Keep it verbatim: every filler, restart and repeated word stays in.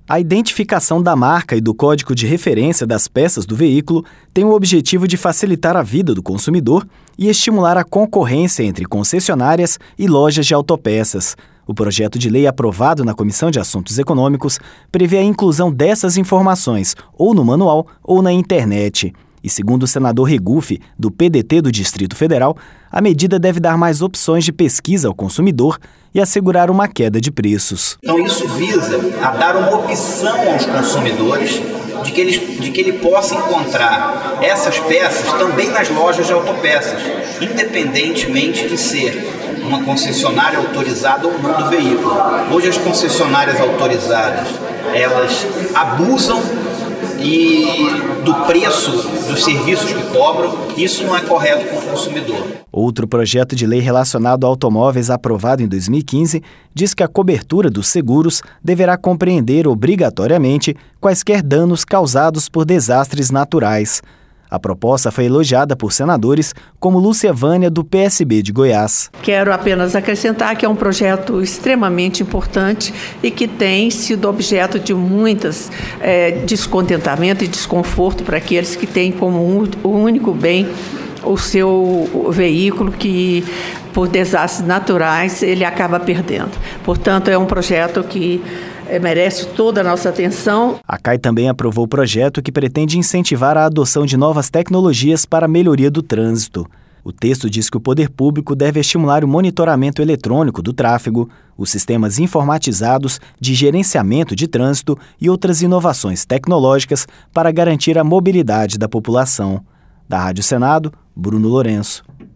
A identificação da marca e do código de referência das peças do veículo tem o objetivo de facilitar a vida do consumidor e estimular a concorrência entre concessionárias e lojas de autopeças. O projeto de lei aprovado na Comissão de Assuntos Econômicos prevê a inclusão dessas informações ou no manual ou na internet. E segundo o senador Regufe, do P D T do Distrito Federal, a medida deve dar mais opções de pesquisa ao consumidor e assegurar uma queda de preços. Então isso visa a dar uma opção aos consumidores de que, eles, de que ele possa encontrar essas peças também nas lojas de autopeças, independentemente de ser uma concessionária autorizada ou não do veículo. Hoje as concessionárias autorizadas, elas abusam e do preço dos serviços que cobram, isso não é correto com o consumidor. Outro projeto de lei relacionado a automóveis aprovado em dois mil e quinze diz que a cobertura dos seguros deverá compreender obrigatoriamente quaisquer danos causados por desastres naturais. A proposta foi elogiada por senadores como Lúcia Vânia, do P S B de Goiás. Quero apenas acrescentar que é um projeto extremamente importante e que tem sido objeto de muitas é, descontentamento e desconforto para aqueles que têm como um, o único bem o seu veículo, que por desastres naturais ele acaba perdendo. Portanto, é um projeto que merece toda a nossa atenção. A C A I também aprovou o projeto que pretende incentivar a adoção de novas tecnologias para a melhoria do trânsito. O texto diz que o poder público deve estimular o monitoramento eletrônico do tráfego, os sistemas informatizados de gerenciamento de trânsito e outras inovações tecnológicas para garantir a mobilidade da população. Da Rádio Senado, Bruno Lourenço.